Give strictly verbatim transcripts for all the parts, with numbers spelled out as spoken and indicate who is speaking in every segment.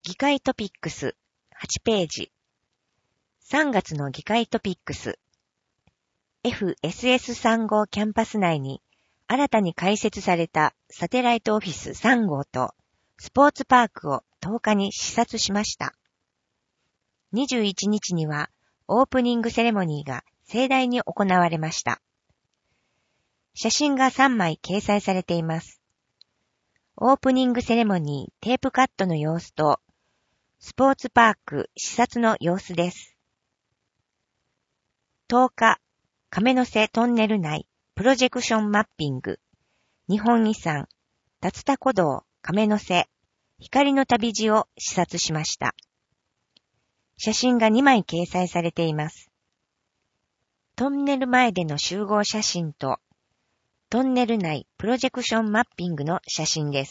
Speaker 1: 議会トピックスはちページ。さんがつの議会トピックス。エフエスエスさん 号キャンパス内に新たに開設されたサテライトオフィスさん号とスポーツパークをとおかに視察しました。にじゅういちにちにはオープニングセレモニーが盛大に行われました。写真がさんまい掲載されています。オープニングセレモニーテープカットの様子とスポーツパーク視察の様子です。とおか、亀の瀬トンネル内プロジェクションマッピング、日本遺産、竜田古道亀の瀬、光の旅路を視察しました。写真がにまい掲載されています。トンネル前での集合写真と、トンネル内プロジェクションマッピングの写真です。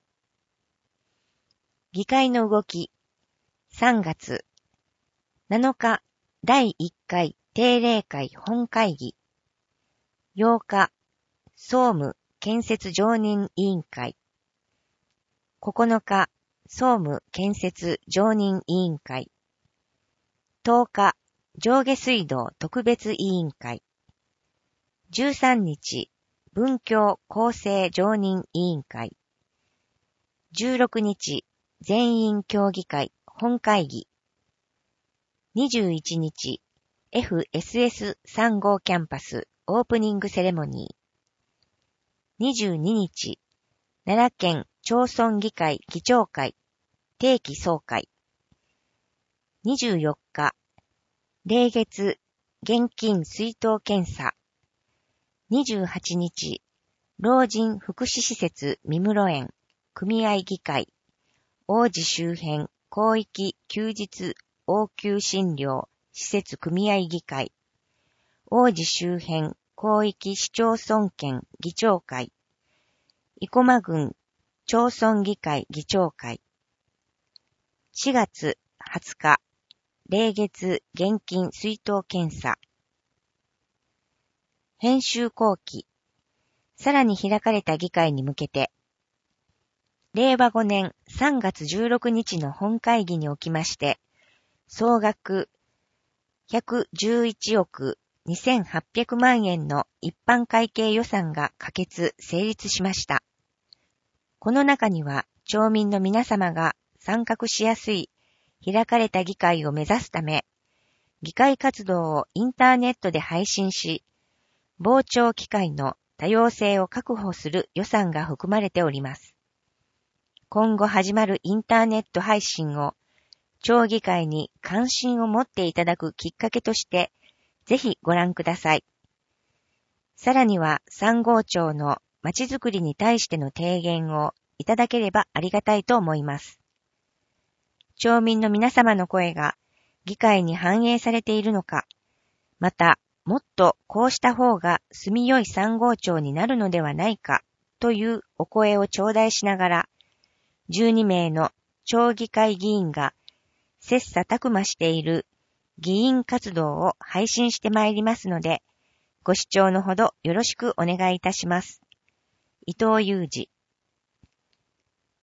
Speaker 1: 議会の動き、さんがつなのかだいいっかい定例会本会議、ようか総務建設常任委員会、ここのか総務建設常任委員会、とおか上下水道特別委員会、じゅうさんにち文教構成常任委員会、じゅうろくにち全員協議会本会議、にじゅういちにち エフエスエスさん 号キャンパスオープニングセレモニー、にじゅうににち奈良県町村議会議長会定期総会、にじゅうよっか例月現金出納検査、にじゅうはちにち老人福祉施設三室園組合議会王子周辺広域休日応急診療施設組合議会王子周辺広域市町村圏議長会生駒郡町村議会議長会、しがつはつか例月現金出納検査、編集後期、さらに開かれた議会に向けて、れいわごねんさんがつじゅうろくにちの本会議におきまして、総額ひゃくじゅういちおくにせんはっぴゃくまんえんの一般会計予算が可決・成立しました。この中には、町民の皆様が参画しやすい開かれた議会を目指すため、議会活動をインターネットで配信し、傍聴機会の多様性を確保する予算が含まれております。今後始まるインターネット配信を町議会に関心を持っていただくきっかけとして、ぜひご覧ください。さらにはさん号町のまちづくりに対しての提言をいただければありがたいと思います。町民の皆様の声が議会に反映されているのか、またもっとこうした方が住みよいさん号町になるのではないかというお声を頂戴しながら、じゅうにめいの町議会議員が切磋琢磨している議員活動を配信してまいりますので、ご視聴のほどよろしくお願いいたします。伊藤裕二